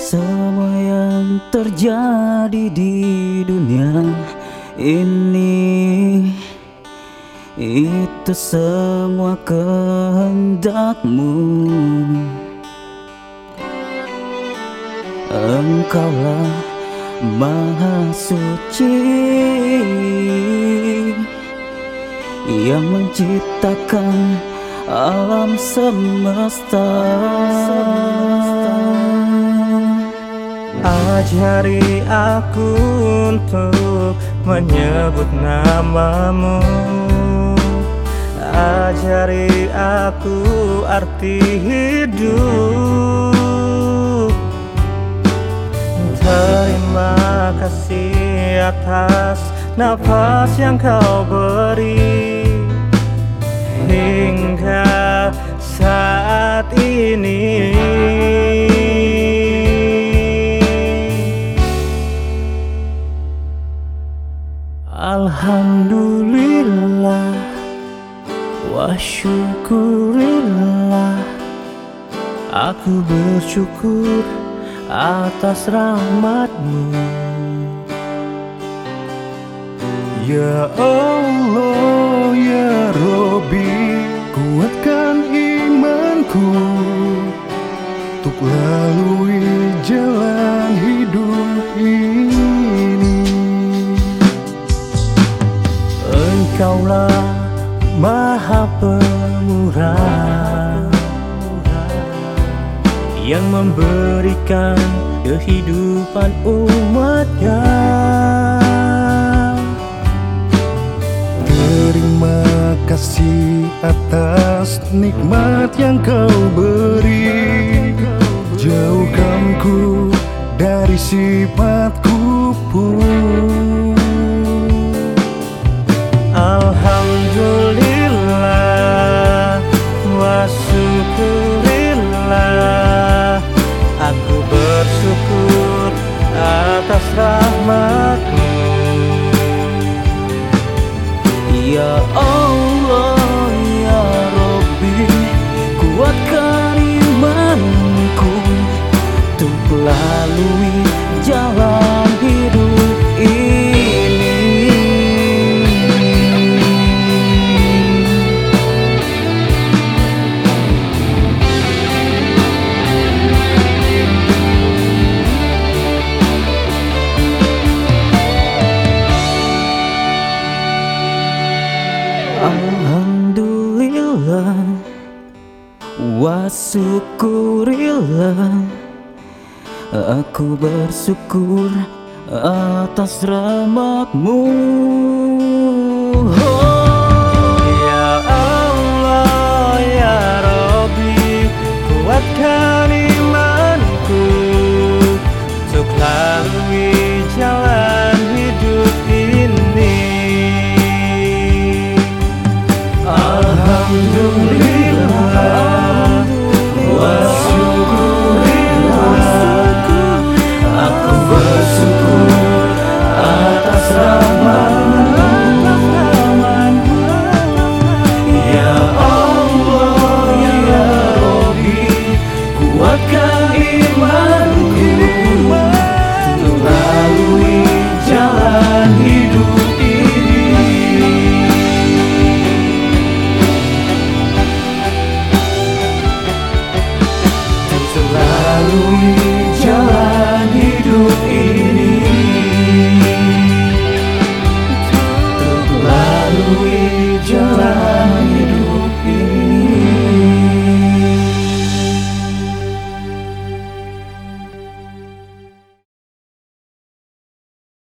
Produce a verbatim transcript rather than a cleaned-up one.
Semua yang terjadi di dunia ini, itu semua kehendak-Mu. Engkaulah Maha Suci yang menciptakan alam semesta. Ajari aku untuk menyebut nama-Mu. Ajari aku arti hidup. Terima kasih atas nafas yang Kau beri hingga saat ini. Alhamdulillah wa syukurillah, aku bersyukur atas rahmat-Mu. Ya Allah, ya Robbi, kuatkan imanku untuk lalui jalan hidup ini. Engkaulah Maha Pemurah yang memberikan kehidupan umat-Nya. Terima kasih atas nikmat yang Kau beri, jauhkanku dari sifat kupu. Alhamdulillah wa syukurillah, aku bersyukur atas rahmat-Mu. Ya Allah, ya Robbi, kuatkan imanku untuk lalui jalan hidup ini. Alhamdulillah wa syukurillah, aku bersyukur atas rahmat-Mu. Ya Allah, ya Robbi, kuatkan imanku untuk lalui jalan hidup ini. Alhamdulillah wa syukurillah, aku bersyukur atas rahmat-Mu. Ya Allah, ya Robbi, kuatkan imanku untuk lalui jalan